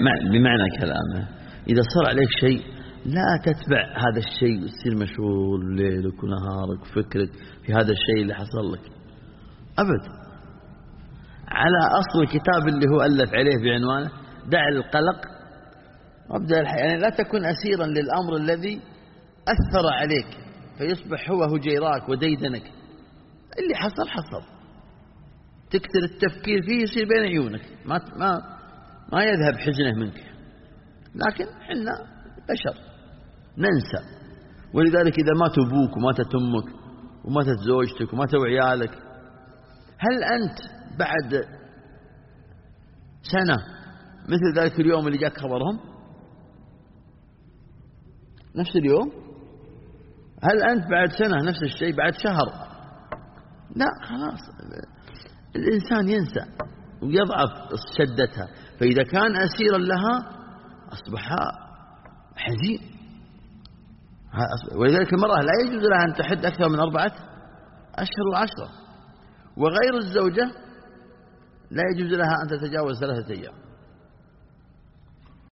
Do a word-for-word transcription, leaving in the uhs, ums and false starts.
بمعنى كلامه إذا صار عليك شيء لا تتبع هذا الشيء وتصير مشغول ليلك ونهارك وفكرك في هذا الشيء اللي حصل لك أبد. على أصل الكتاب اللي هو ألف عليه بعنوانه دع القلق وابدأ الحياة، يعني لا تكن أسيرا للأمر الذي أثر عليك فيصبح هو هجيراك وديدنك. اللي حصل حصل، تكثر التفكير فيه يصير بين عيونك، ما ما ما يذهب حزنه منك. لكن حنا بشر ننسى، ولذلك إذا مات أبوك وماتت أمك وماتت زوجتك وماتوا عيالك، هل أنت بعد سنة مثل ذلك اليوم اللي جاك خبرهم نفس اليوم؟ هل أنت بعد سنة نفس الشيء؟ بعد شهر؟ لا، خلاص الإنسان ينسى ويضعف شدتها. فإذا كان أسيرا لها أصبح حزين. ولذلك المرأة لا يجوز لها أن تحد أكثر من أربعة أشهر وعشرة، وغير الزوجة لا يجوز لها أن تتجاوز ثلاثة أيام.